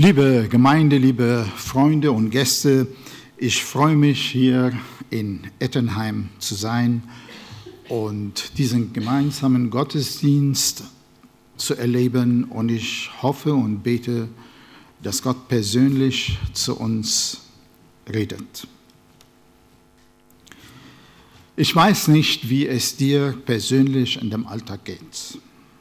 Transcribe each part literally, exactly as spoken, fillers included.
Liebe Gemeinde, liebe Freunde und Gäste, ich freue mich, hier in Ettenheim zu sein und diesen gemeinsamen Gottesdienst zu erleben. Und ich hoffe und bete, dass Gott persönlich zu uns redet. Ich weiß nicht, wie es dir persönlich in dem Alltag geht.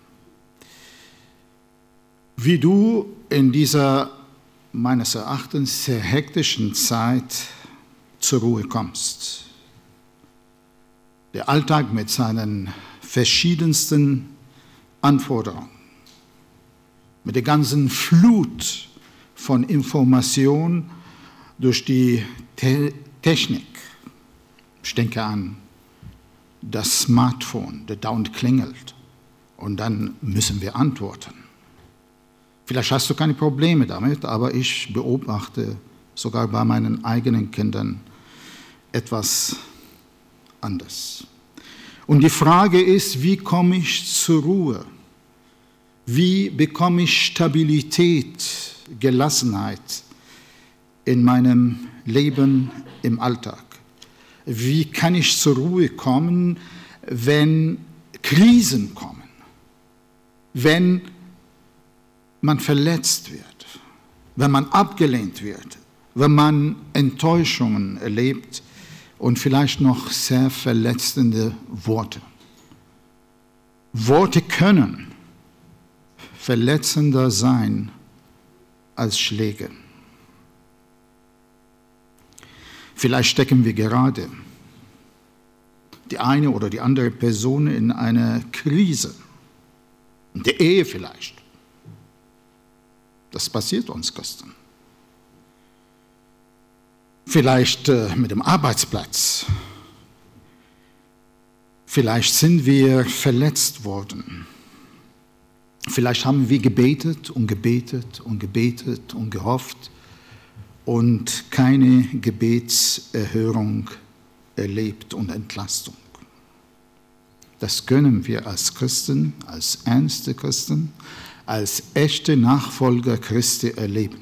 Wie du in dieser meines Erachtens sehr hektischen Zeit zur Ruhe kommst. Der Alltag mit seinen verschiedensten Anforderungen, mit der ganzen Flut von Information durch die Te- Technik. Ich denke an das Smartphone, der dauernd klingelt und dann müssen wir antworten. Vielleicht hast du keine Probleme damit, aber ich beobachte sogar bei meinen eigenen Kindern etwas anders. Und die Frage ist, wie komme ich zur Ruhe? Wie bekomme ich Stabilität, Gelassenheit in meinem Leben im Alltag? Wie kann ich zur Ruhe kommen, wenn Krisen kommen? Wenn man verletzt wird, wenn man abgelehnt wird, wenn man Enttäuschungen erlebt und vielleicht noch sehr verletzende Worte. Worte können verletzender sein als Schläge. Vielleicht stecken wir gerade die eine oder die andere Person in einer Krise, in der Ehe vielleicht. Das passiert uns Christen. Vielleicht äh, mit dem Arbeitsplatz. Vielleicht sind wir verletzt worden. Vielleicht haben wir gebetet und gebetet und gebetet und gehofft und keine Gebetserhörung erlebt und Entlastung. Das können wir als Christen, als ernste Christen, als echte Nachfolger Christi erleben.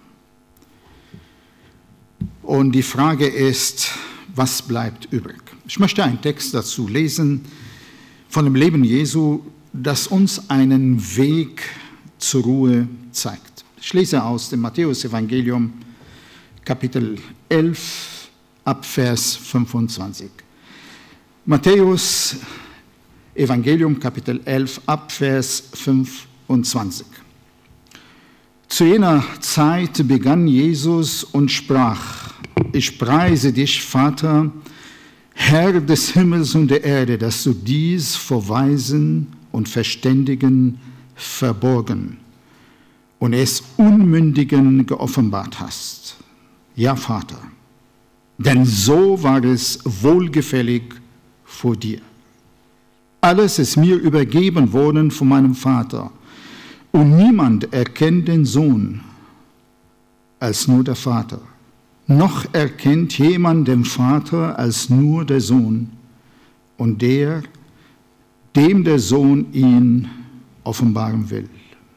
Und die Frage ist, was bleibt übrig? Ich möchte einen Text dazu lesen von dem Leben Jesu, das uns einen Weg zur Ruhe zeigt. Ich lese aus dem Matthäus-Evangelium, Kapitel elf, ab Vers fünfundzwanzig. Matthäus Evangelium, Kapitel elf, ab Vers fünfundzwanzig. Zu jener Zeit begann Jesus und sprach: Ich preise dich, Vater, Herr des Himmels und der Erde, dass du dies vor Weisen und Verständigen verborgen und es Unmündigen geoffenbart hast. Ja, Vater, denn so war es wohlgefällig vor dir. Alles ist mir übergeben worden von meinem Vater. Und niemand erkennt den Sohn als nur der Vater. Noch erkennt jemand den Vater als nur der Sohn und der, dem der Sohn ihn offenbaren will.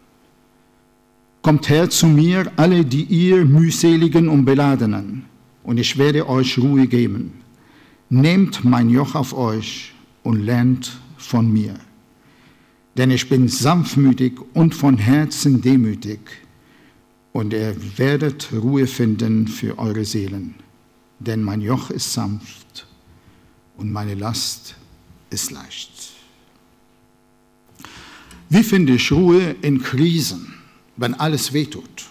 Kommt her zu mir, alle, die ihr mühseligen und Beladenen, und ich werde euch Ruhe geben. Nehmt mein Joch auf euch und lernt von mir. Denn ich bin sanftmütig und von Herzen demütig, und ihr werdet Ruhe finden für eure Seelen. Denn mein Joch ist sanft und meine Last ist leicht. Wie finde ich Ruhe in Krisen, wenn alles wehtut?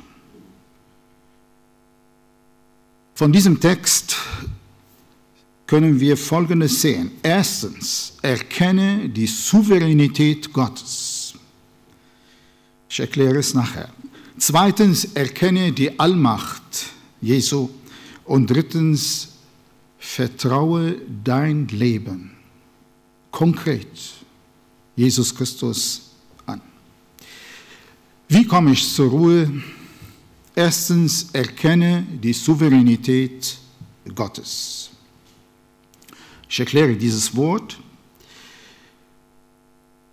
Von diesem Text können wir Folgendes sehen. Erstens, erkenne die Souveränität Gottes. Ich erkläre es nachher. Zweitens, erkenne die Allmacht Jesu. Und drittens, vertraue dein Leben konkret Jesus Christus an. Wie komme ich zur Ruhe? Erstens, erkenne die Souveränität Gottes. Ich erkläre dieses Wort.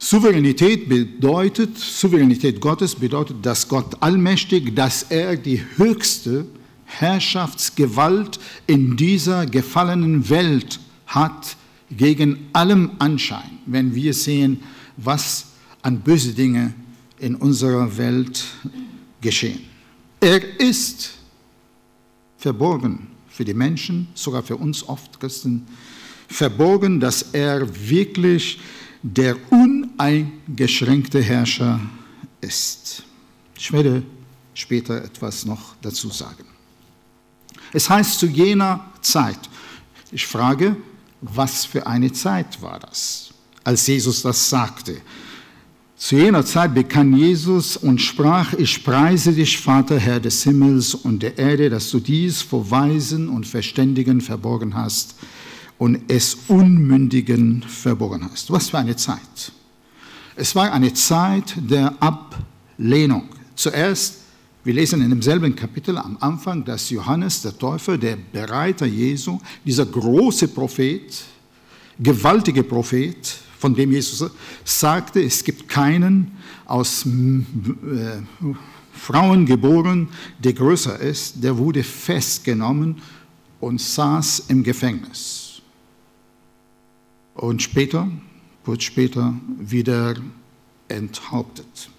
Souveränität bedeutet, Souveränität Gottes bedeutet, dass Gott allmächtig, dass er die höchste Herrschaftsgewalt in dieser gefallenen Welt hat, gegen allem Anschein, wenn wir sehen, was an böse Dinge in unserer Welt geschehen. Er ist verborgen für die Menschen, sogar für uns oft Christen, verborgen, dass er wirklich der uneingeschränkte Herrscher ist. Ich werde später etwas noch dazu sagen. Es heißt zu jener Zeit, ich frage, was für eine Zeit war das, als Jesus das sagte? Zu jener Zeit begann Jesus und sprach, ich preise dich, Vater, Herr des Himmels und der Erde, dass du dies vor Weisen und Verständigen verborgen hast und es Unmündigen verborgen hast. Was für eine Zeit? Es war eine Zeit der Ablehnung. Zuerst, wir lesen in demselben Kapitel am Anfang, dass Johannes der Täufer, der Bereiter Jesu, dieser große Prophet, gewaltige Prophet, von dem Jesus sagte, es gibt keinen aus äh, Frauen geboren, der größer ist, der wurde festgenommen und saß im Gefängnis. Und später, kurz später, wieder enthauptet.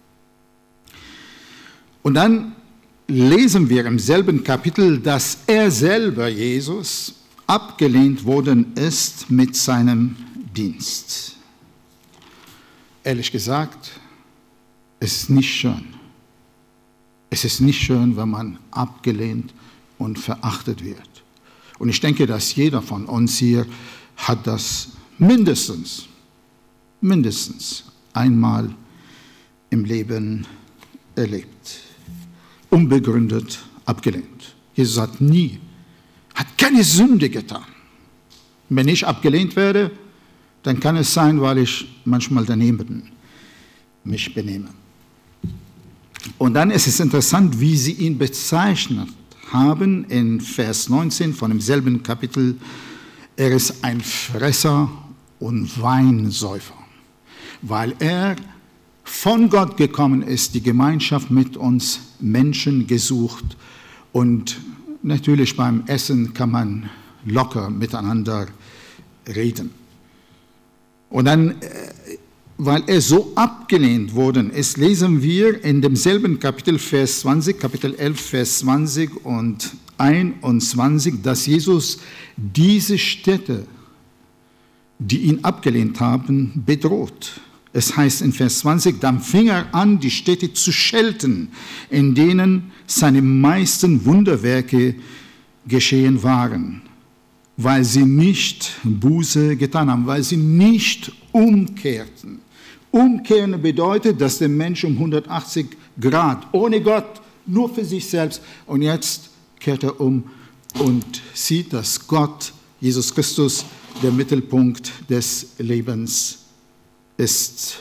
Und dann lesen wir im selben Kapitel, dass er selber, Jesus, abgelehnt worden ist mit seinem Dienst. Ehrlich gesagt, es ist nicht schön. Es ist nicht schön, wenn man abgelehnt und verachtet wird. Und ich denke, dass jeder von uns hier hat das mindestens, mindestens einmal im Leben erlebt. Unbegründet abgelehnt. Jesus hat nie, hat keine Sünde getan. Wenn ich abgelehnt werde, dann kann es sein, weil ich manchmal daneben mich benehme. Und dann ist es interessant, wie sie ihn bezeichnet haben in Vers neunzehn von demselben Kapitel. Er ist ein Fresser und Weinsäufer, weil er von Gott gekommen ist, die Gemeinschaft mit uns Menschen gesucht. Und natürlich beim Essen kann man locker miteinander reden. Und dann, weil er so abgelehnt worden ist, lesen wir in demselben Kapitel, Vers zwanzig, Kapitel elf, Vers zwanzig und einundzwanzig, dass Jesus diese Städte, die ihn abgelehnt haben, bedroht. Es heißt in Vers zwanzig, dann fing er an, die Städte zu schelten, in denen seine meisten Wunderwerke geschehen waren, weil sie nicht Buße getan haben, weil sie nicht umkehrten. Umkehren bedeutet, dass der Mensch um hundertachtzig Grad, ohne Gott, nur für sich selbst, und jetzt kehrt er um und sieht, dass Gott, Jesus Christus, der Mittelpunkt des Lebens ist.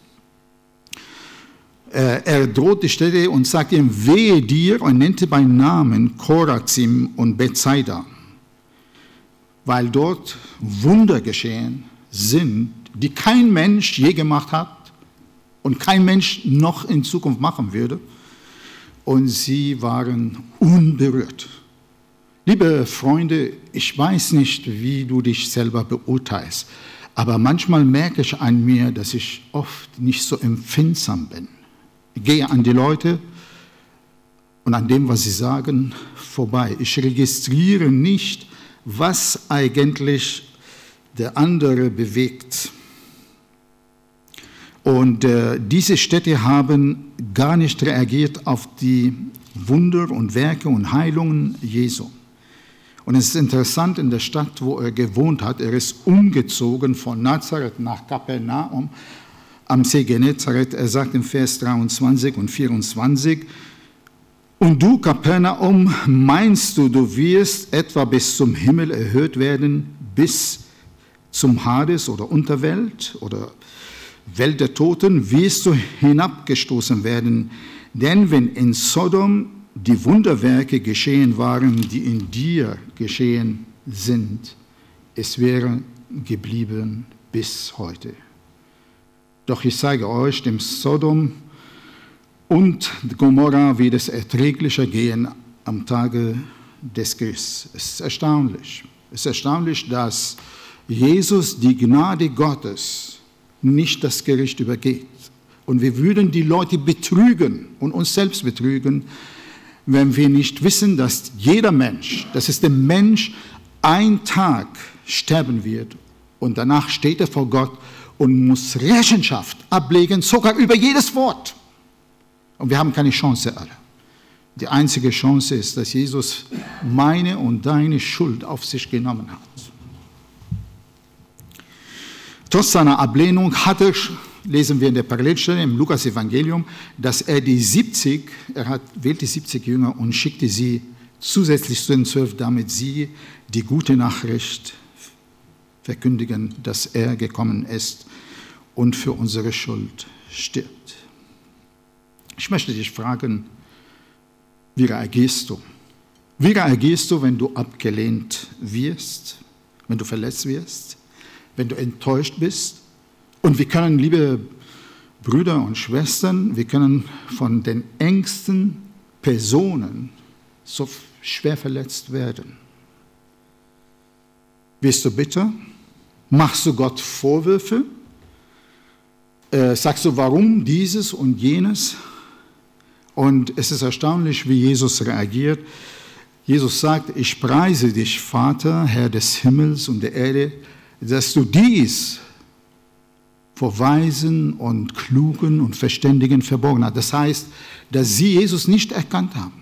Er droht die Städte und sagt ihm, wehe dir, und nannte bei Namen Chorazim und Bethsaida, weil dort Wunder geschehen sind, die kein Mensch je gemacht hat und kein Mensch noch in Zukunft machen würde. Und sie waren unberührt. Liebe Freunde, ich weiß nicht, wie du dich selber beurteilst, aber manchmal merke ich an mir, dass ich oft nicht so empfindsam bin. Ich gehe an die Leute und an dem, was sie sagen, vorbei. Ich registriere nicht, was eigentlich der andere bewegt. Und äh, diese Städte haben gar nicht reagiert auf die Wunder und Werke und Heilungen Jesu. Und es ist interessant, in der Stadt, wo er gewohnt hat, er ist umgezogen von Nazareth nach Kapernaum am See Genezareth. Er sagt in Vers dreiundzwanzig und vierundzwanzig, und du, Kapernaum, meinst du, du wirst etwa bis zum Himmel erhöht werden, bis zum Hades oder Unterwelt oder Welt der Toten, wirst du hinabgestoßen werden. Denn wenn in Sodom die Wunderwerke geschehen waren, die in dir geschehen sind, es wäre geblieben bis heute. Doch ich zeige euch, dem Sodom und Gomorra wird es erträglicher gehen am Tage des Gerichts. Es ist erstaunlich. Es ist erstaunlich, dass Jesus die Gnade Gottes nicht das Gericht übergeht. Und wir würden die Leute betrügen und uns selbst betrügen, wenn wir nicht wissen, dass jeder Mensch, dass es dem Mensch ein Tag sterben wird und danach steht er vor Gott und muss Rechenschaft ablegen, sogar über jedes Wort. Und wir haben keine Chance alle. Die einzige Chance ist, dass Jesus meine und deine Schuld auf sich genommen hat. Trotz seiner Ablehnung hat er, lesen wir in der Parallelstelle im Lukas-Evangelium, dass er die siebzig, er hat, wählte siebzig Jünger und schickte sie zusätzlich zu den zwölf, damit sie die gute Nachricht verkündigen, dass er gekommen ist und für unsere Schuld stirbt. Ich möchte dich fragen, wie reagierst du? Wie reagierst du, wenn du abgelehnt wirst, wenn du verletzt wirst, wenn du enttäuscht bist? Und wir können, liebe Brüder und Schwestern, wir können von den engsten Personen so schwer verletzt werden. Wirst du bitter? Machst du Gott Vorwürfe? Äh, sagst du, warum dieses und jenes? Und es ist erstaunlich, wie Jesus reagiert. Jesus sagt, ich preise dich, Vater, Herr des Himmels und der Erde, dass du dies vor Weisen und Klugen und Verständigen verborgen hast. Das heißt, dass sie Jesus nicht erkannt haben.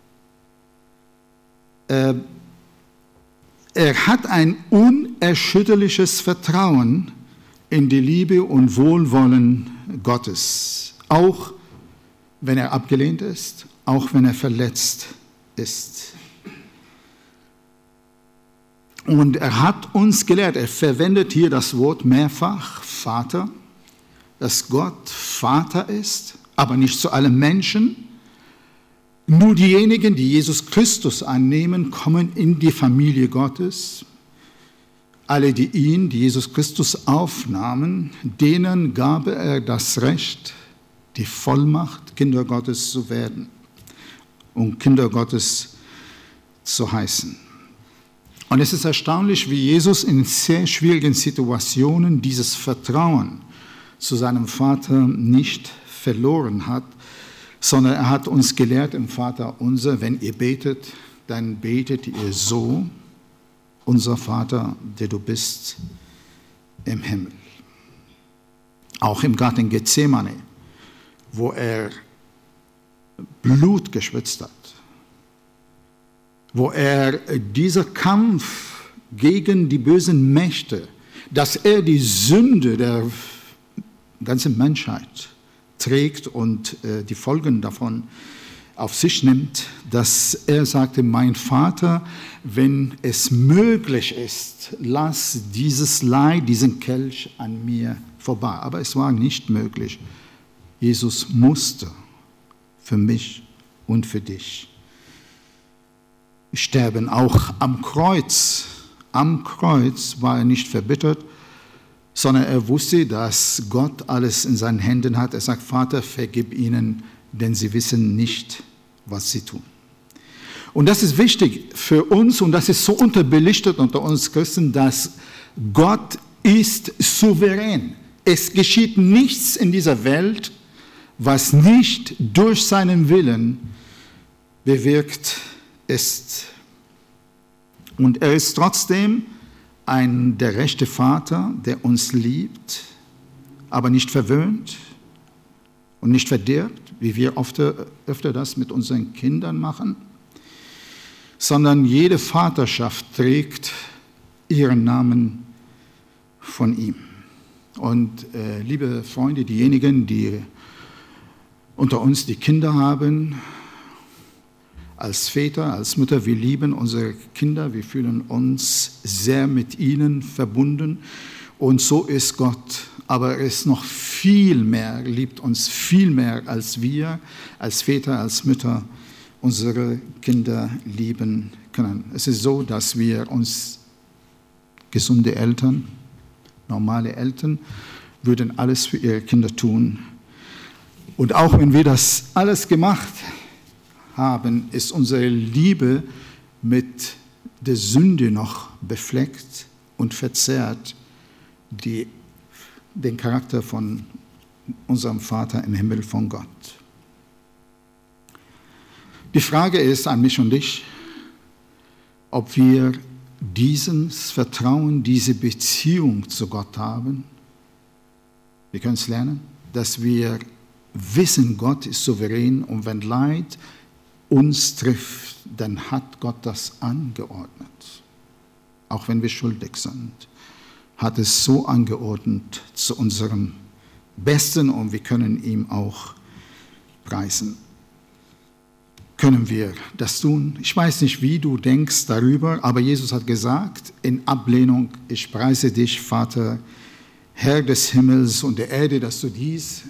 Äh, er hat ein unerschütterliches Vertrauen in die Liebe und Wohlwollen Gottes, auch wenn er abgelehnt ist, auch wenn er verletzt ist. Und er hat uns gelehrt, er verwendet hier das Wort mehrfach, Vater, dass Gott Vater ist, aber nicht zu allen Menschen. Nur diejenigen, die Jesus Christus annehmen, kommen in die Familie Gottes. Alle, die ihn, die Jesus Christus aufnahmen, denen gab er das Recht, die Vollmacht, Kinder Gottes zu werden und Kinder Gottes zu heißen. Und es ist erstaunlich, wie Jesus in sehr schwierigen Situationen dieses Vertrauen zu seinem Vater nicht verloren hat, sondern er hat uns gelehrt im Vater unser, wenn ihr betet, dann betet ihr so, unser Vater, der du bist im Himmel. Auch im Garten Gethsemane, wo er Blut geschwitzt hat, wo er dieser Kampf gegen die bösen Mächte, dass er die Sünde der ganzen Menschheit trägt und äh, die Folgen davon auf sich nimmt, dass er sagte, mein Vater, wenn es möglich ist, lass dieses Leid, diesen Kelch an mir vorbei. Aber es war nicht möglich. Jesus musste für mich und für dich sterben. Auch am Kreuz, am Kreuz war er nicht verbittert, sondern er wusste, dass Gott alles in seinen Händen hat. Er sagt, Vater, vergib ihnen, denn sie wissen nicht, was sie tun. Und das ist wichtig für uns und das ist so unterbelichtet unter uns Christen, dass Gott ist souverän. Es geschieht nichts in dieser Welt, was nicht durch seinen Willen bewirkt ist. Und er ist trotzdem ein, der rechte Vater, der uns liebt, aber nicht verwöhnt und nicht verdirbt, wie wir oft, öfter das mit unseren Kindern machen, sondern jede Vaterschaft trägt ihren Namen von ihm. Und äh, liebe Freunde, diejenigen, die unter uns die Kinder haben, als Väter, als Mütter, wir lieben unsere Kinder, wir fühlen uns sehr mit ihnen verbunden und so ist Gott. Aber er ist noch viel mehr, liebt uns viel mehr, als wir als Väter, als Mütter unsere Kinder lieben können. Es ist so, dass wir uns gesunde Eltern, normale Eltern, würden alles für ihre Kinder tun. Und auch wenn wir das alles gemacht haben, ist unsere Liebe mit der Sünde noch befleckt und verzerrt, die den Charakter von unserem Vater im Himmel, von Gott. Die Frage ist an mich und dich, ob wir dieses Vertrauen, diese Beziehung zu Gott haben. Wir können es lernen, dass wir wissen, Gott ist souverän und wenn Leid uns trifft, dann hat Gott das angeordnet. Auch wenn wir schuldig sind, hat es so angeordnet zu unserem Besten und wir können ihm auch preisen. Können wir das tun? Ich weiß nicht, wie du denkst darüber, aber Jesus hat gesagt, in Ablehnung, ich preise dich, Vater, Herr des Himmels und der Erde, dass du dies,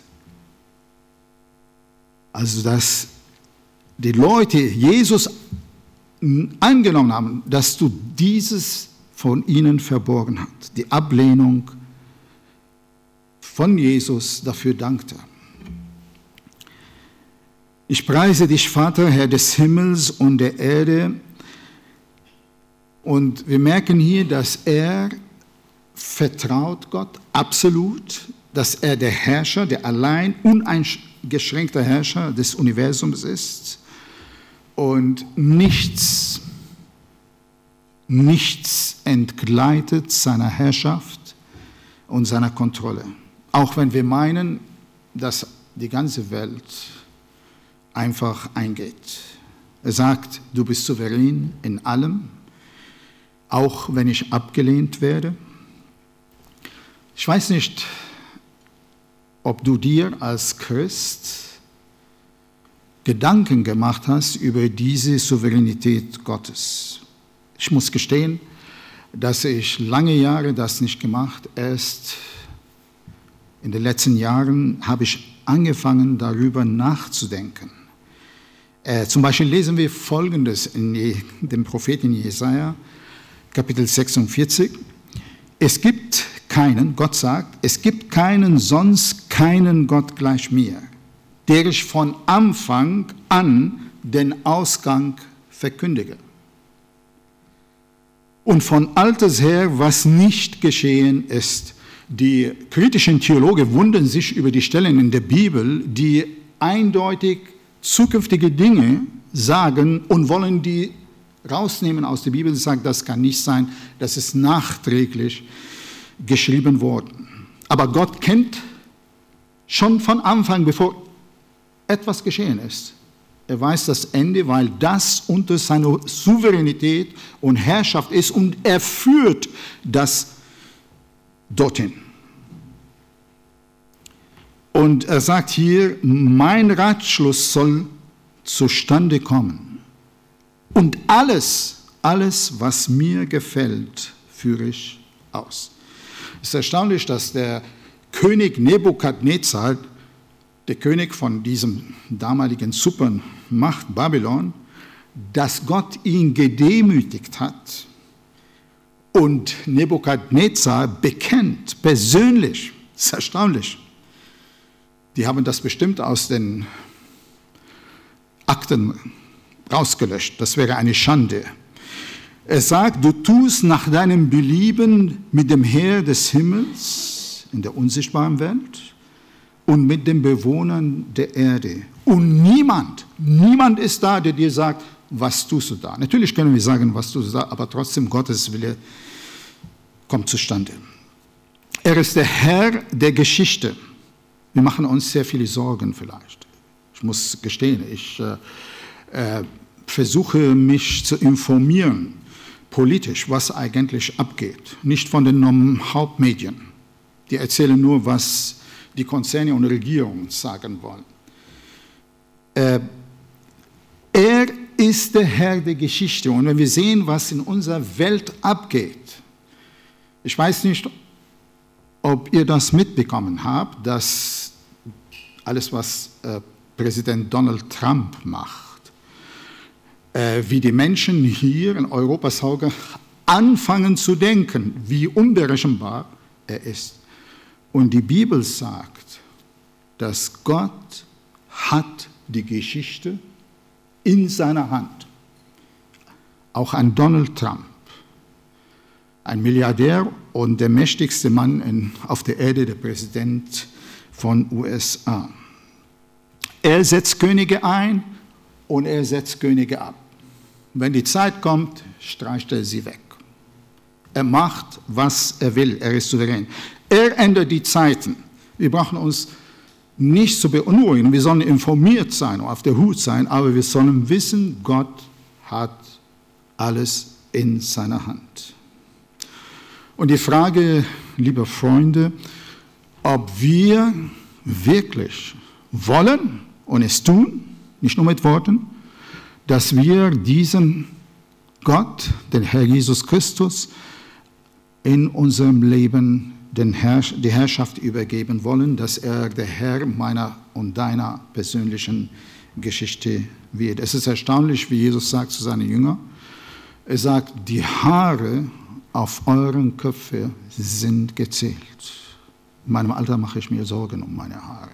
also dass die Leute Jesus angenommen haben, dass du dieses von ihnen verborgen hast. Die Ablehnung von Jesus dafür dankte. Ich preise dich, Vater, Herr des Himmels und der Erde. Und wir merken hier, dass er vertraut Gott absolut, dass er der Herrscher, der allein uneingeschränkte Herrscher des Universums ist und nichts, nichts entgleitet seiner Herrschaft und seiner Kontrolle. Auch wenn wir meinen, dass die ganze Welt einfach eingeht. Er sagt, du bist souverän in allem, auch wenn ich abgelehnt werde. Ich weiß nicht, ob du dir als Christ Gedanken gemacht hast über diese Souveränität Gottes. Ich muss gestehen, dass ich lange Jahre das nicht gemacht habe. Erst in den letzten Jahren habe ich angefangen, darüber nachzudenken. Äh, zum Beispiel lesen wir Folgendes in Je, dem Propheten Jesaja, Kapitel sechsundvierzig. Es gibt keinen, Gott sagt, es gibt keinen, sonst keinen Gott gleich mir, der ich von Anfang an den Ausgang verkündige. Und von alters her, was nicht geschehen ist. Die kritischen Theologen wundern sich über die Stellen in der Bibel, die eindeutig zukünftige Dinge sagen und wollen die rausnehmen aus der Bibel. Sie sagen, das kann nicht sein, das ist nachträglich geschrieben worden. Aber Gott kennt schon von Anfang, bevor etwas geschehen ist. Er weiß das Ende, weil das unter seiner Souveränität und Herrschaft ist und er führt das dorthin. Und er sagt hier, mein Ratschluss soll zustande kommen. Und alles, alles, was mir gefällt, führe ich aus. Es ist erstaunlich, dass der König Nebukadnezar, der König von diesem damaligen Supermacht Babylon, dass Gott ihn gedemütigt hat. Und Nebukadnezar bekennt persönlich, das ist erstaunlich, die haben das bestimmt aus den Akten rausgelöscht, das wäre eine Schande. Er sagt, du tust nach deinem Belieben mit dem Heer des Himmels in der unsichtbaren Welt und mit den Bewohnern der Erde. Und niemand, niemand ist da, der dir sagt, was tust du da? Natürlich können wir sagen, was tust du da, aber trotzdem Gottes Wille kommt zustande. Er ist der Herr der Geschichte. Wir machen uns sehr viele Sorgen vielleicht. Ich muss gestehen, ich äh, äh, versuche mich zu informieren, politisch, was eigentlich abgeht. Nicht von den Hauptmedien. Die erzählen nur, was die Konzerne und Regierungen sagen wollen. Äh, er ist der Herr der Geschichte. Und wenn wir sehen, was in unserer Welt abgeht, ich weiß nicht, ob ihr das mitbekommen habt, dass alles, was äh, Präsident Donald Trump macht, äh, wie die Menschen hier in Europas Auge anfangen zu denken, wie unberechenbar er ist. Und die Bibel sagt, dass Gott hat die Geschichte in seiner Hand. Auch ein Donald Trump, ein Milliardär und der mächtigste Mann in, auf der Erde, der Präsident von U S A. Er setzt Könige ein und er setzt Könige ab. Wenn die Zeit kommt, streicht er sie weg. Er macht, was er will. Er ist souverän. Er ändert die Zeiten. Wir brauchen uns nicht zu beunruhigen. Wir sollen informiert sein und auf der Hut sein, aber wir sollen wissen, Gott hat alles in seiner Hand. Und die Frage, liebe Freunde, ob wir wirklich wollen und es tun, nicht nur mit Worten, dass wir diesen Gott, den Herr Jesus Christus, in unserem Leben den Herr, die Herrschaft übergeben wollen, dass er der Herr meiner und deiner persönlichen Geschichte wird. Es ist erstaunlich, wie Jesus sagt zu seinen Jüngern. Er sagt, die Haare auf euren Köpfen sind gezählt. In meinem Alter mache ich mir Sorgen um meine Haare.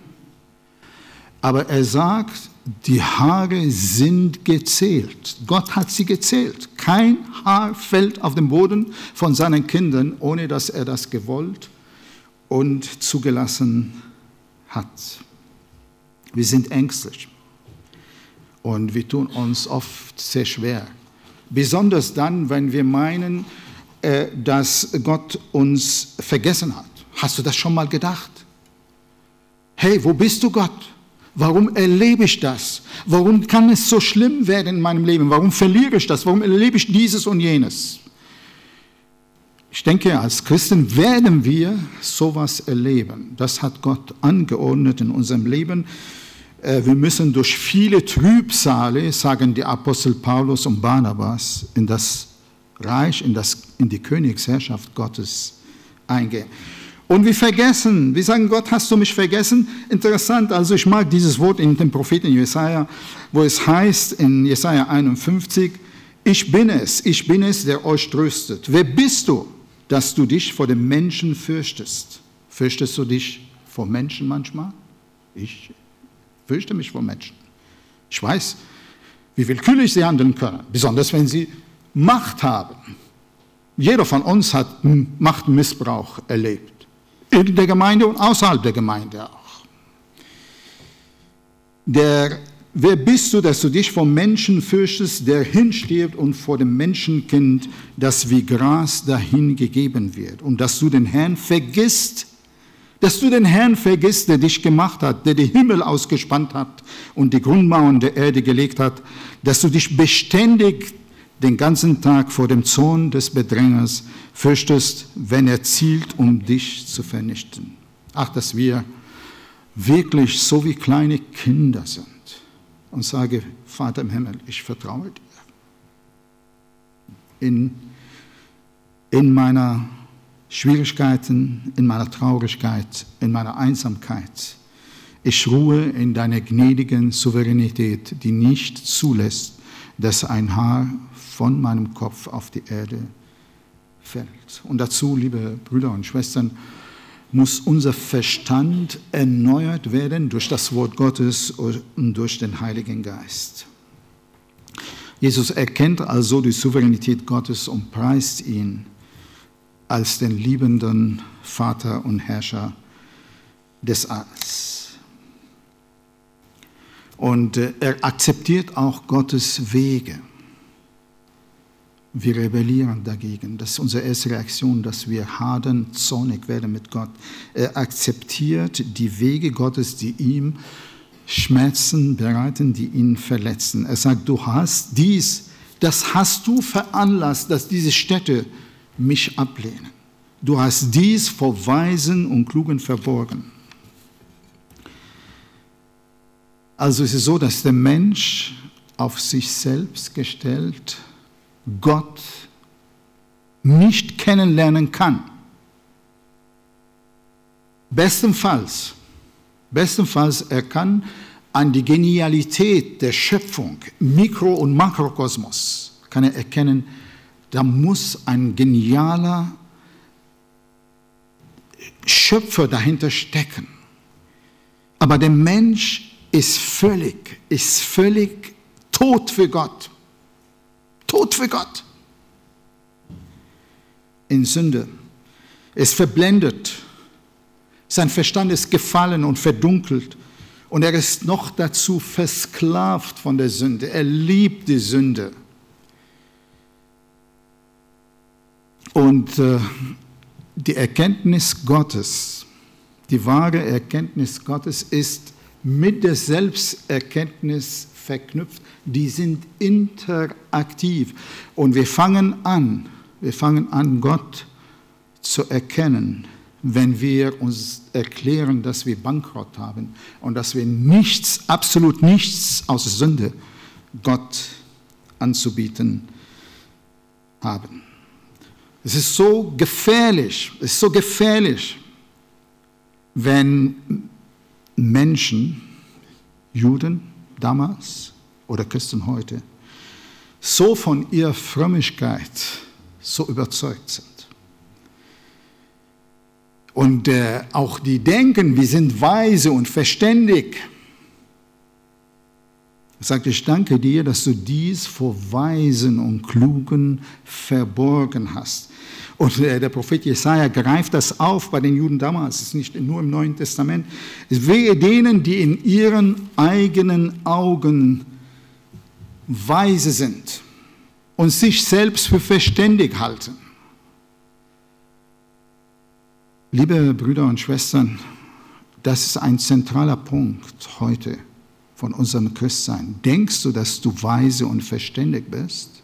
Aber er sagt, die Haare sind gezählt. Gott hat sie gezählt. Kein Haar fällt auf den Boden von seinen Kindern, ohne dass er das gewollt und zugelassen hat. Wir sind ängstlich und wir tun uns oft sehr schwer. Besonders dann, wenn wir meinen, dass Gott uns vergessen hat. Hast du das schon mal gedacht? Hey, wo bist du, Gott? Warum erlebe ich das? Warum kann es so schlimm werden in meinem Leben? Warum verliere ich das? Warum erlebe ich dieses und jenes? Ich denke, als Christen werden wir sowas erleben. Das hat Gott angeordnet in unserem Leben. Wir müssen durch viele Trübsale, sagen die Apostel Paulus und Barnabas, in das Reich, in, das, in die Königsherrschaft Gottes eingehen. Und wir vergessen, wir sagen, Gott, hast du mich vergessen? Interessant, also ich mag dieses Wort in dem Propheten Jesaja, wo es heißt in Jesaja einundfünfzig, ich bin es, ich bin es, der euch tröstet. Wer bist du, dass du dich vor den Menschen fürchtest? Fürchtest du dich vor Menschen manchmal? Ich fürchte mich vor Menschen. Ich weiß, wie willkürlich sie handeln können, besonders wenn sie Macht haben. Jeder von uns hat Machtmissbrauch erlebt. In der Gemeinde und außerhalb der Gemeinde auch. Der, wer bist du, dass du dich vor Menschen fürchtest, der hinstirbt und vor dem Menschenkind, das wie Gras dahin gegeben wird? Und dass du den Herrn vergisst, dass du den Herrn vergisst, der dich gemacht hat, der die Himmel ausgespannt hat und die Grundmauern der Erde gelegt hat, dass du dich beständig den ganzen Tag vor dem Zorn des Bedrängers fürchtest, wenn er zielt, um dich zu vernichten. Ach, dass wir wirklich so wie kleine Kinder sind und sage, Vater im Himmel, ich vertraue dir. In, in meiner Schwierigkeiten, in meiner Traurigkeit, in meiner Einsamkeit. Ich ruhe in deiner gnädigen Souveränität, die nicht zulässt, dass ein Haar von meinem Kopf auf die Erde fällt. Und dazu, liebe Brüder und Schwestern, muss unser Verstand erneuert werden durch das Wort Gottes und durch den Heiligen Geist. Jesus erkennt also die Souveränität Gottes und preist ihn als den liebenden Vater und Herrscher des Alls. Und er akzeptiert auch Gottes Wege. Wir rebellieren dagegen. Das ist unsere erste Reaktion, dass wir hadern, zornig werden mit Gott. Er akzeptiert die Wege Gottes, die ihm Schmerzen bereiten, die ihn verletzen. Er sagt, du hast dies, das hast du veranlasst, dass diese Städte mich ablehnen. Du hast dies vor Weisen und Klugen verborgen. Also es ist so, dass der Mensch auf sich selbst gestellt Gott nicht kennenlernen kann. Bestenfalls, bestenfalls er kann an die Genialität der Schöpfung, Mikro- und Makrokosmos, kann er erkennen, da muss ein genialer Schöpfer dahinter stecken. Aber der Mensch ist völlig, ist völlig tot für Gott. Tot für Gott. In Sünde. Ist verblendet. Sein Verstand ist gefallen und verdunkelt. Und er ist noch dazu versklavt von der Sünde. Er liebt die Sünde. Und äh, die Erkenntnis Gottes, die wahre Erkenntnis Gottes ist mit der Selbsterkenntnis verknüpft. Die sind interaktiv. Und wir fangen an, wir fangen an, Gott zu erkennen, wenn wir uns erklären, dass wir Bankrott haben und dass wir nichts, absolut nichts aus Sünde Gott anzubieten haben. Es ist so gefährlich, es ist so gefährlich, wenn Menschen, Juden damals oder Christen heute, so von ihrer Frömmigkeit so überzeugt sind. Und äh, auch die denken, wir sind weise und verständig. Er sagt, ich danke dir, dass du dies vor Weisen und Klugen verborgen hast. Und äh, der Prophet Jesaja greift das auf bei den Juden damals, es ist nicht nur im Neuen Testament. Es wehe denen, die in ihren eigenen Augen weise sind und sich selbst für verständig halten. Liebe Brüder und Schwestern, das ist ein zentraler Punkt heute von unserem Christsein. Denkst du, dass du weise und verständig bist?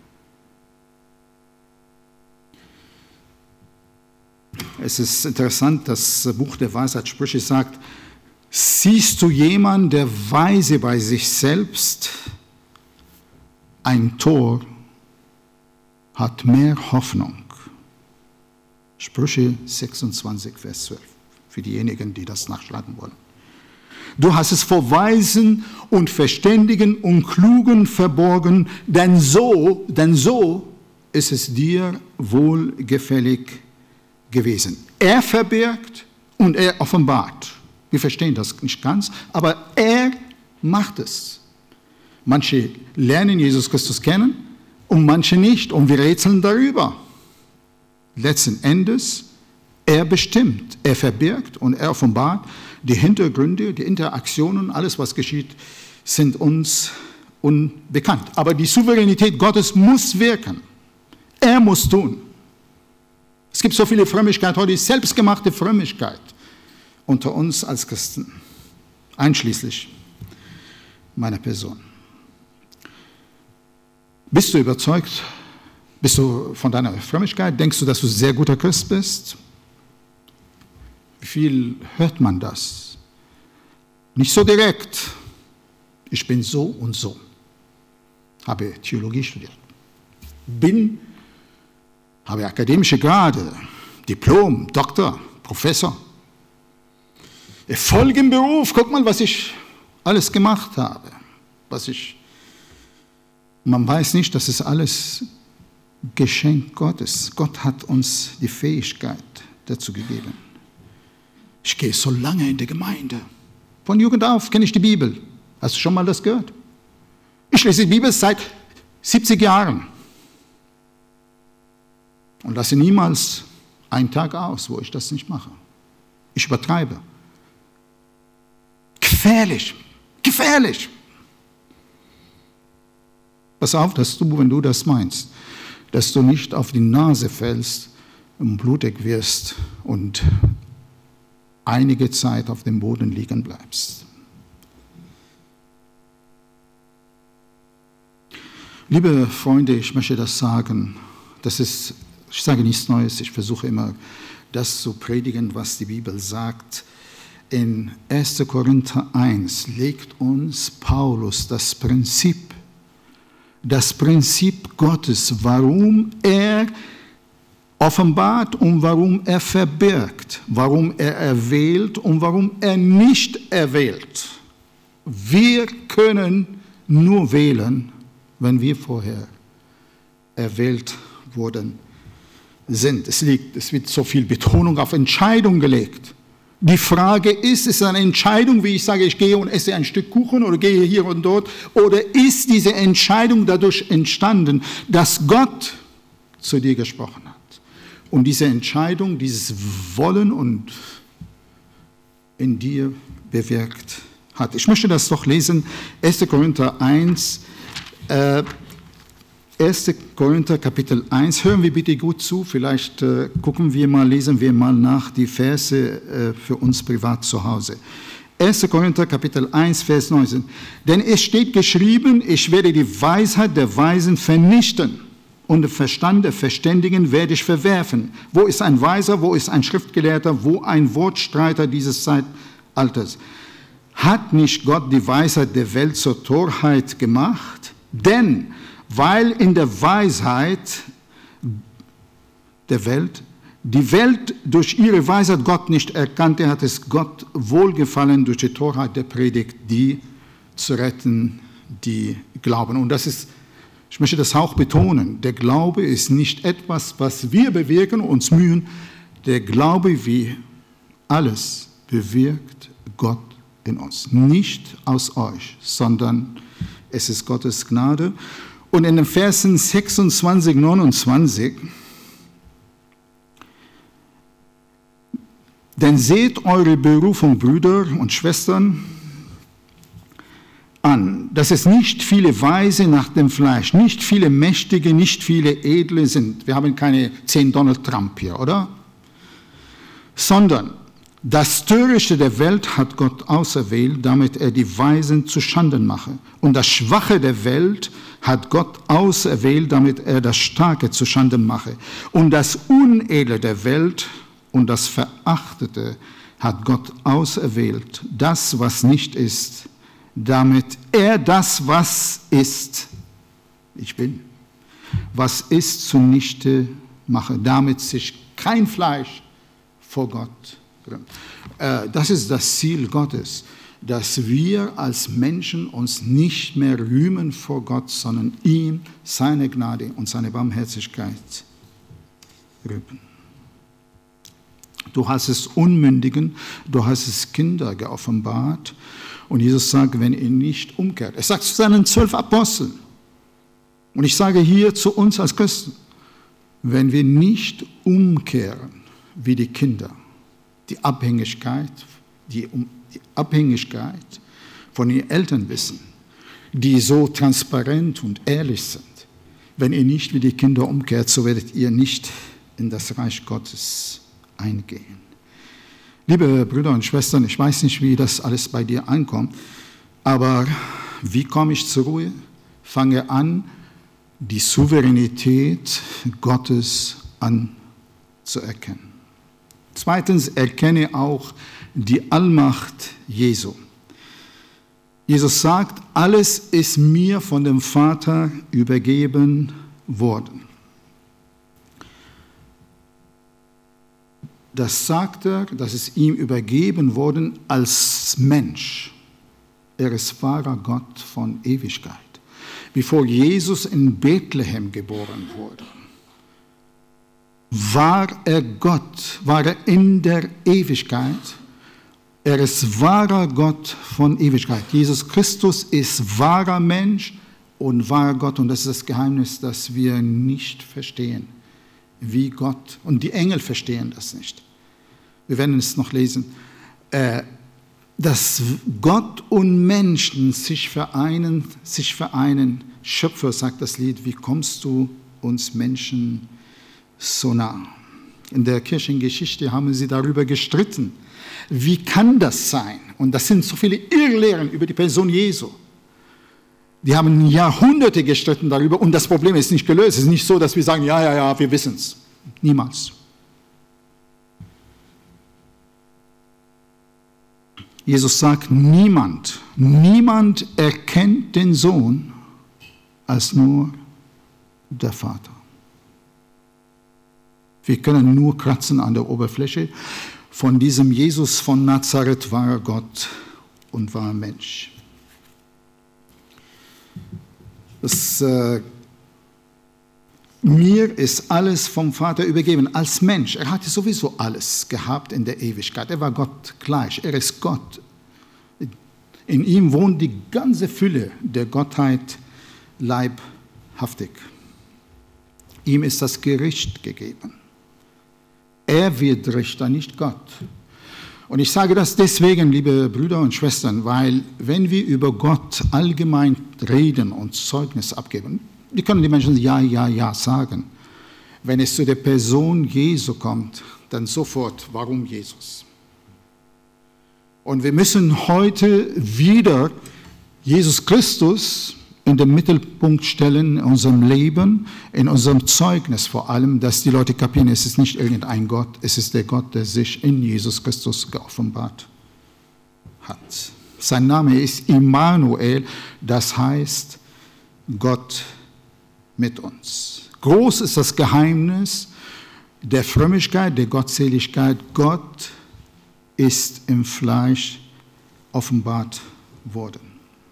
Es ist interessant, das Buch der Weisheitssprüche sagt, siehst du jemanden, der weise bei sich selbst, ein Tor hat mehr Hoffnung. Sprüche sechsundzwanzig, Vers zwölf, für diejenigen, die das nachschlagen wollen. Du hast es vor Weisen und Verständigen und Klugen verborgen, denn so, denn so ist es dir wohlgefällig gewesen. Er verbirgt und er offenbart. Wir verstehen das nicht ganz, aber er macht es. Manche lernen Jesus Christus kennen und manche nicht und wir rätseln darüber. Letzten Endes, er bestimmt, er verbirgt und er offenbart. Die Hintergründe, die Interaktionen, alles was geschieht, sind uns unbekannt. Aber die Souveränität Gottes muss wirken. Er muss tun. Es gibt so viele Frömmigkeit heute, selbstgemachte Frömmigkeit unter uns als Christen, einschließlich meiner Person. Bist du überzeugt? Bist du von deiner Frömmigkeit? Denkst du, dass du ein sehr guter Christ bist? Wie viel hört man das? Nicht so direkt. Ich bin so und so. Habe Theologie studiert. Bin, habe akademische Grade, Diplom, Doktor, Professor. Erfolg im Beruf. Guck mal, was ich alles gemacht habe. Was ich, man weiß nicht, dass es alles Geschenk Gottes. Gott hat uns die Fähigkeit dazu gegeben. Ich gehe so lange in die Gemeinde. Von Jugend auf kenne ich die Bibel. Hast du schon mal das gehört? Ich lese die Bibel seit siebzig Jahren. Und lasse niemals einen Tag aus, wo ich das nicht mache. Ich übertreibe. Gefährlich. Gefährlich. Pass auf, dass du, wenn du das meinst, dass du nicht auf die Nase fällst und blutig wirst und einige Zeit auf dem Boden liegen bleibst. Liebe Freunde, ich möchte das sagen. Das ist, ich sage nichts Neues, ich versuche immer, das zu predigen, was die Bibel sagt. In erster Korinther eins legt uns Paulus das Prinzip Das Prinzip Gottes, warum er offenbart und warum er verbirgt, warum er erwählt und warum er nicht erwählt. Wir können nur wählen, wenn wir vorher erwählt wurden sind. Es, liegt, es wird so viel Betonung auf Entscheidung gelegt. Die Frage ist, ist es eine Entscheidung, wie ich sage, ich gehe und esse ein Stück Kuchen oder gehe hier und dort, oder ist diese Entscheidung dadurch entstanden, dass Gott zu dir gesprochen hat? Und diese Entscheidung, dieses Wollen und in dir bewirkt hat. Ich möchte das doch lesen, erster Korinther eins, äh, erster Korinther Kapitel eins, hören wir bitte gut zu, vielleicht äh, gucken wir mal, lesen wir mal nach die Verse äh, für uns privat zu Hause. erster Korinther Kapitel eins, Vers neunzehn. Denn es steht geschrieben, ich werde die Weisheit der Weisen vernichten und den Verstand der Verständigen werde ich verwerfen. Wo ist ein Weiser, wo ist ein Schriftgelehrter, wo ein Wortstreiter dieses Zeitalters? Hat nicht Gott die Weisheit der Welt zur Torheit gemacht? Denn weil in der Weisheit der Welt, die Welt durch ihre Weisheit Gott nicht erkannte, hat es Gott wohlgefallen durch die Torheit der Predigt, die zu retten, die glauben. Und das ist, ich möchte das auch betonen, der Glaube ist nicht etwas, was wir bewirken, uns mühen. Der Glaube, wie alles, bewirkt Gott in uns. Nicht aus euch, sondern es ist Gottes Gnade. Und in den Versen sechsundzwanzig, neunundzwanzig, denn seht eure Berufung, Brüder und Schwestern, an, dass es nicht viele Weise nach dem Fleisch, nicht viele Mächtige, nicht viele Edle sind. Wir haben keine zehn Donald Trump hier, oder? Sondern das Törichte der Welt hat Gott auserwählt, damit er die Weisen zu Schanden mache. Und das Schwache der Welt hat Gott auserwählt, damit er das Starke zu Schanden mache. Und das Unedle der Welt und das Verachtete hat Gott auserwählt, das, was nicht ist, damit er das, was ist, ich bin, was ist, zunichte mache, damit sich kein Fleisch vor Gott rühmt. Das ist das Ziel Gottes, dass wir als Menschen uns nicht mehr rühmen vor Gott, sondern ihm seine Gnade und seine Barmherzigkeit rühmen. Du hast es Unmündigen, du hast es Kinder geoffenbart. Und Jesus sagt, wenn ihr nicht umkehrt, er sagt zu seinen zwölf Aposteln, und ich sage hier zu uns als Christen, wenn wir nicht umkehren wie die Kinder, die Abhängigkeit, die, die Abhängigkeit von ihren Eltern wissen, die so transparent und ehrlich sind, wenn ihr nicht wie die Kinder umkehrt, so werdet ihr nicht in das Reich Gottes eingehen. Liebe Brüder und Schwestern, ich weiß nicht, wie das alles bei dir ankommt, aber wie komme ich zur Ruhe? Fange an, die Souveränität Gottes anzuerkennen. Zweitens, erkenne auch die Allmacht Jesu. Jesus sagt, alles ist mir von dem Vater übergeben worden. Das sagt er, das ist ihm übergeben worden als Mensch. Er ist wahrer Gott von Ewigkeit. Bevor Jesus in Bethlehem geboren wurde, war er Gott, war er in der Ewigkeit. Er ist wahrer Gott von Ewigkeit. Jesus Christus ist wahrer Mensch und wahrer Gott. Und das ist das Geheimnis, das wir nicht verstehen, wie Gott. Und die Engel verstehen das nicht. Wir werden es noch lesen. Äh, dass Gott und Menschen sich vereinen, sich vereinen. Schöpfer, sagt das Lied, wie kommst du uns Menschen so nah? In der Kirchengeschichte haben sie darüber gestritten. Wie kann das sein? Und das sind so viele Irrlehren über die Person Jesu. Die haben Jahrhunderte gestritten darüber und das Problem ist nicht gelöst. Es ist nicht so, dass wir sagen, ja, ja, ja, wir wissen es. Niemals. Jesus sagt, niemand, niemand erkennt den Sohn als nur der Vater. Wir können nur kratzen an der Oberfläche. Von diesem Jesus von Nazareth war Gott und war Mensch. Das, äh, mir ist alles vom Vater übergeben, als Mensch. Er hatte sowieso alles gehabt in der Ewigkeit. Er war Gott gleich, er ist Gott. In ihm wohnt die ganze Fülle der Gottheit leibhaftig. Ihm ist das Gericht gegeben. Er wird Richter, nicht Gott. Und ich sage das deswegen, liebe Brüder und Schwestern, weil wenn wir über Gott allgemein reden und Zeugnis abgeben, die können die Menschen ja, ja, ja sagen. Wenn es zu der Person Jesu kommt, dann sofort, warum Jesus? Und wir müssen heute wieder Jesus Christus in den Mittelpunkt stellen in unserem Leben, in unserem Zeugnis vor allem, dass die Leute kapieren, es ist nicht irgendein Gott, es ist der Gott, der sich in Jesus Christus geoffenbart hat. Sein Name ist Immanuel, das heißt Gott mit uns. Groß ist das Geheimnis der Frömmigkeit, der Gottseligkeit. Gott ist im Fleisch offenbart worden.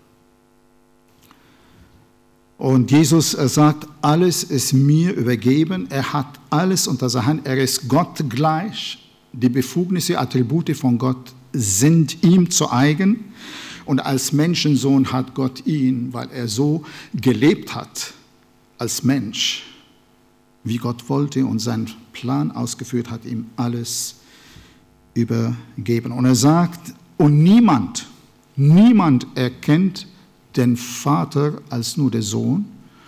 Und Jesus, er sagt, alles ist mir übergeben. Er hat alles unter seiner Hand. Er ist Gott gleich. Die Befugnisse, Attribute von Gott sind ihm zu eigen. Und als Menschensohn hat Gott ihn, weil er so gelebt hat, als Mensch, wie Gott wollte und seinen Plan ausgeführt hat, ihm alles übergeben. Und er sagt, und niemand, niemand erkennt den Vater als nur der Sohn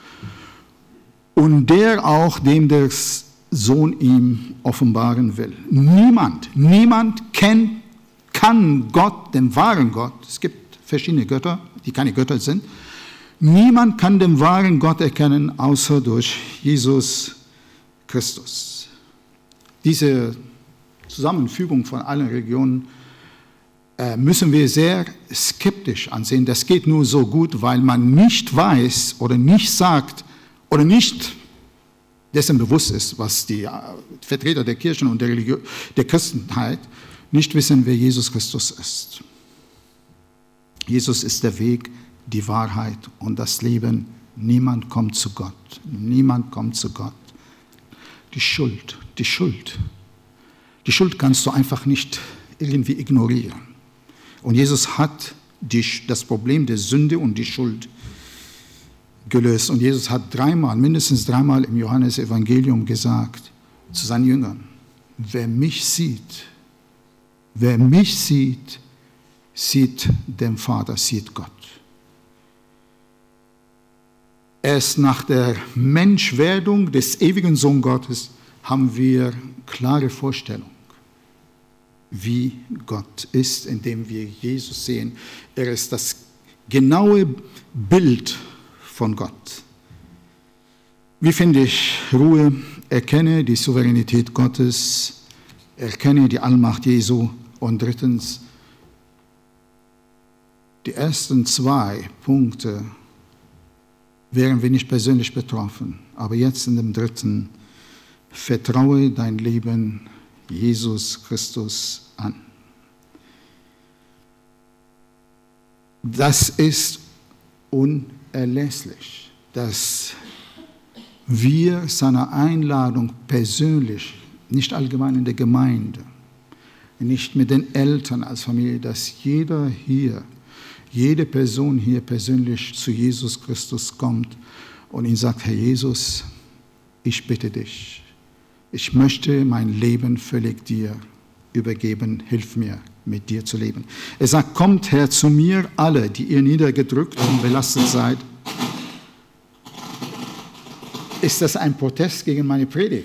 und der auch, dem der Sohn ihm offenbaren will. Niemand, niemand kennt, kann Gott, den wahren Gott, es gibt verschiedene Götter, die keine Götter sind, niemand kann den wahren Gott erkennen, außer durch Jesus Christus. Diese Zusammenfügung von allen Religionen äh, müssen wir sehr skeptisch ansehen. Das geht nur so gut, weil man nicht weiß oder nicht sagt oder nicht dessen bewusst ist, was die äh, Vertreter der Kirchen und der, Religion, der Christenheit nicht wissen, wer Jesus Christus ist. Jesus ist der Weg, die Wahrheit und das Leben. Niemand kommt zu Gott. Niemand kommt zu Gott. Die Schuld, die Schuld. Die Schuld kannst du einfach nicht irgendwie ignorieren. Und Jesus hat die, das Problem der Sünde und die Schuld gelöst. Und Jesus hat dreimal, mindestens dreimal im Johannesevangelium gesagt zu seinen Jüngern, wer mich sieht, wer mich sieht, sieht den Vater, sieht Gott. Erst nach der Menschwerdung des ewigen Sohn Gottes haben wir klare Vorstellung, wie Gott ist, indem wir Jesus sehen. Er ist das genaue Bild von Gott. Wie finde ich Ruhe? Erkenne die Souveränität Gottes, erkenne die Allmacht Jesu und drittens, die ersten zwei Punkte wären wir nicht persönlich betroffen, aber jetzt in dem dritten, vertraue dein Leben Jesus Christus an. Das ist unerlässlich, dass wir seiner Einladung persönlich, nicht allgemein in der Gemeinde, nicht mit den Eltern als Familie, dass jeder hier, jede Person hier persönlich zu Jesus Christus kommt und ihn sagt, Herr Jesus, ich bitte dich, ich möchte mein Leben völlig dir übergeben, hilf mir, mit dir zu leben. Er sagt, kommt her zu mir, alle, die ihr niedergedrückt und belastet seid. Ist das ein Protest gegen meine Predigt?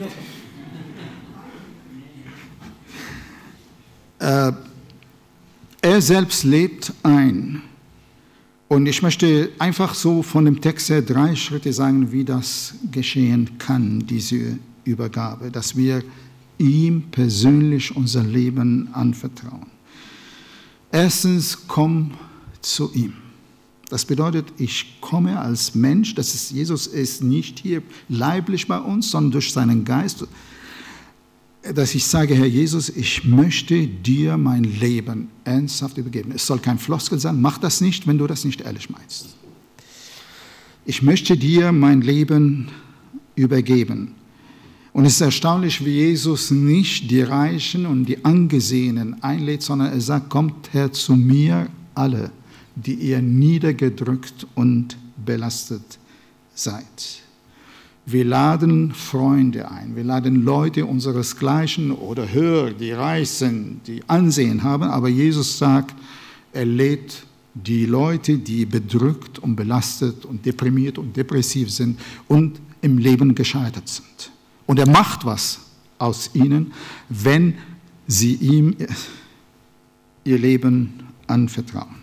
äh, er selbst lebt ein. Und ich möchte einfach so von dem Text her drei Schritte sagen, wie das geschehen kann, diese Übergabe, dass wir ihm persönlich unser Leben anvertrauen. Erstens, komm zu ihm. Das bedeutet, ich komme als Mensch, das ist, Jesus ist nicht hier leiblich bei uns, sondern durch seinen Geist, dass ich sage, Herr Jesus, ich möchte dir mein Leben ernsthaft übergeben. Es soll kein Floskel sein, mach das nicht, wenn du das nicht ehrlich meinst. Ich möchte dir mein Leben übergeben. Und es ist erstaunlich, wie Jesus nicht die Reichen und die Angesehenen einlädt, sondern er sagt, kommt her zu mir alle, die ihr niedergedrückt und belastet seid. Wir laden Freunde ein, wir laden Leute unseresgleichen oder höher, die reich sind, die Ansehen haben, aber Jesus sagt, er lädt die Leute, die bedrückt und belastet und deprimiert und depressiv sind und im Leben gescheitert sind. Und er macht was aus ihnen, wenn sie ihm ihr Leben anvertrauen.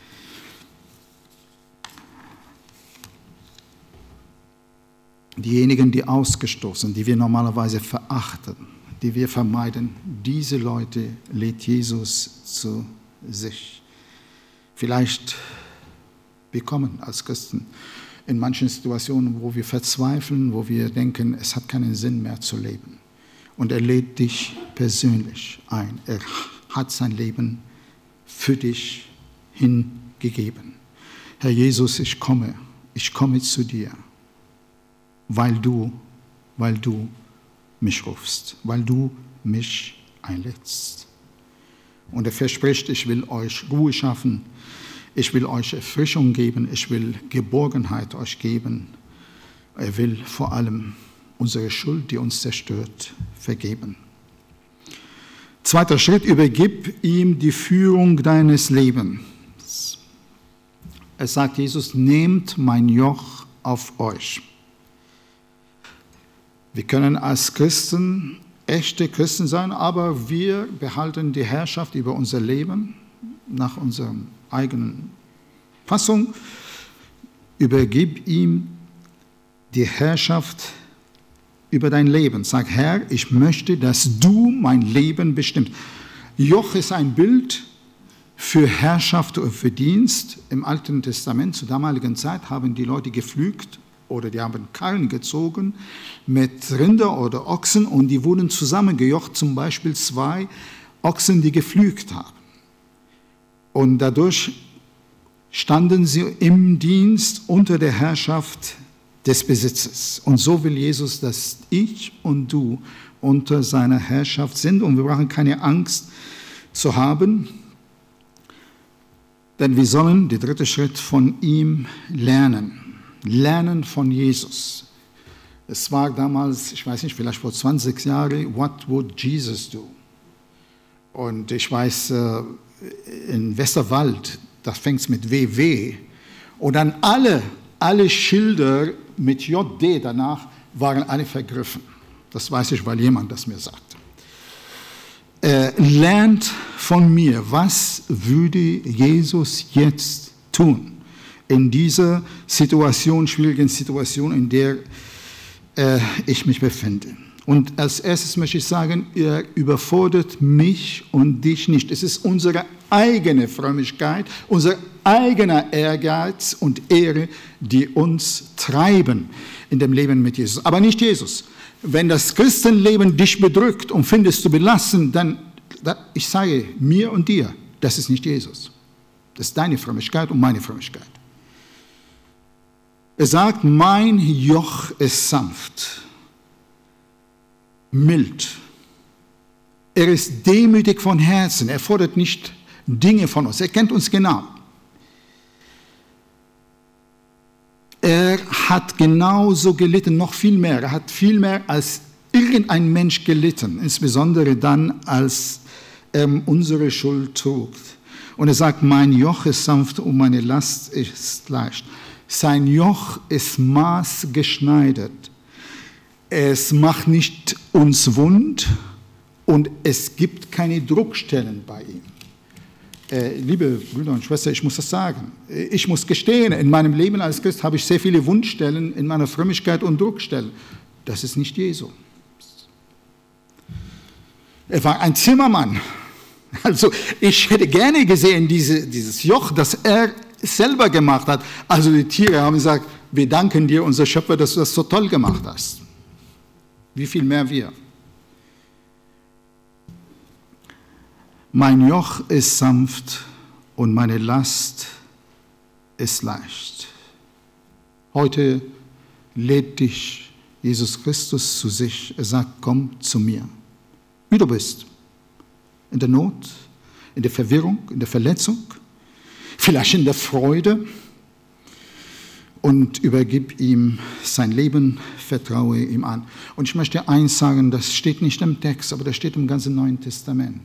Diejenigen, die ausgestoßen, die wir normalerweise verachten, die wir vermeiden, diese Leute lädt Jesus zu sich. Vielleicht wir kommen als Christen in manchen Situationen, wo wir verzweifeln, wo wir denken, es hat keinen Sinn mehr zu leben. Und er lädt dich persönlich ein. Er hat sein Leben für dich hingegeben. Herr Jesus, ich komme, ich komme zu dir, weil du, weil du mich rufst, weil du mich einlädst. Und er verspricht, ich will euch Ruhe schaffen, ich will euch Erfrischung geben, ich will Geborgenheit euch geben. Er will vor allem unsere Schuld, die uns zerstört, vergeben. Zweiter Schritt, übergib ihm die Führung deines Lebens. Es sagt Jesus, nehmt mein Joch auf euch. Wir können als Christen echte Christen sein, aber wir behalten die Herrschaft über unser Leben nach unserer eigenen Fassung. Übergib ihm die Herrschaft über dein Leben. Sag, Herr, ich möchte, dass du mein Leben bestimmst. Joch ist ein Bild für Herrschaft und für Dienst. Im Alten Testament, zur damaligen Zeit, haben die Leute gepflügt oder die haben Karren gezogen mit Rinder oder Ochsen und die wurden zusammengejocht, zum Beispiel zwei Ochsen, die gepflügt haben. Und dadurch standen sie im Dienst unter der Herrschaft des Besitzes. Und so will Jesus, dass ich und du unter seiner Herrschaft sind. Und wir brauchen keine Angst zu haben, denn wir sollen, der dritte Schritt, von ihm lernen. Lernen von Jesus. Es war damals, ich weiß nicht, vielleicht vor zwanzig Jahren, what would Jesus do? Und ich weiß, in Westerwald, da fängt es mit W W. Und dann alle, alle Schilder mit J D danach waren alle vergriffen. Das weiß ich, weil jemand das mir sagte. Äh, lernt von mir, was würde Jesus jetzt tun? In dieser Situation, schwierigen Situation, in der äh, ich mich befinde. Und als erstes möchte ich sagen, er überfordert mich und dich nicht. Es ist unsere eigene Frömmigkeit, unser eigener Ehrgeiz und Ehre, die uns treiben in dem Leben mit Jesus. Aber nicht Jesus. Wenn das Christenleben dich bedrückt und findest du belassen, dann, ich sage mir und dir, das ist nicht Jesus. Das ist deine Frömmigkeit und meine Frömmigkeit. Er sagt, mein Joch ist sanft, mild. Er ist demütig von Herzen. Er fordert nicht Dinge von uns. Er kennt uns genau. Er hat genauso gelitten, noch viel mehr. Er hat viel mehr als irgendein Mensch gelitten, insbesondere dann, als er unsere Schuld trug. Und er sagt, mein Joch ist sanft und meine Last ist leicht. Sein Joch ist maßgeschneidert. Es macht nicht uns wund und es gibt keine Druckstellen bei ihm. Äh, liebe Brüder und Schwestern, ich muss das sagen. Ich muss gestehen, in meinem Leben als Christ habe ich sehr viele Wundstellen in meiner Frömmigkeit und Druckstellen. Das ist nicht Jesu. Er war ein Zimmermann. Also ich hätte gerne gesehen, diese, dieses Joch, das er selber gemacht hat. Also die Tiere haben gesagt, wir danken dir, unser Schöpfer, dass du das so toll gemacht hast. Wie viel mehr wir. Mein Joch ist sanft und meine Last ist leicht. Heute lädt dich Jesus Christus zu sich. Er sagt, komm zu mir, wie du bist. In der Not, in der Verwirrung, in der Verletzung, vielleicht in der Freude. Und übergib ihm sein Leben, vertraue ihm an. Und ich möchte eins sagen, das steht nicht im Text, aber das steht im ganzen Neuen Testament.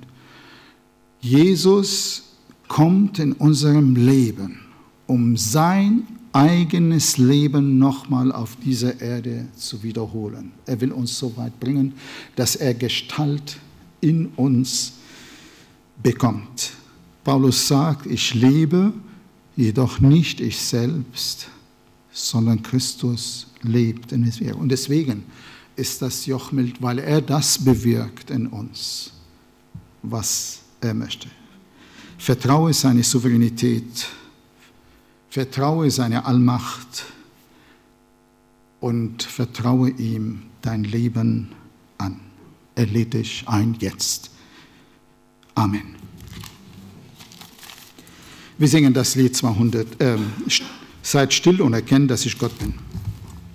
Jesus kommt in unserem Leben, um sein eigenes Leben nochmal auf dieser Erde zu wiederholen. Er will uns so weit bringen, dass er Gestalt in uns bekommt. Paulus sagt, ich lebe, jedoch nicht ich selbst, sondern Christus lebt in mir. Und deswegen ist das Joch mild, weil er das bewirkt in uns, was er möchte. Vertraue seine Souveränität, vertraue seine Allmacht und vertraue ihm dein Leben an. Er lädt dich ein jetzt. Amen. Wir singen das Lied zweihundert. Äh, Seid still und erkennt, dass ich Gott bin.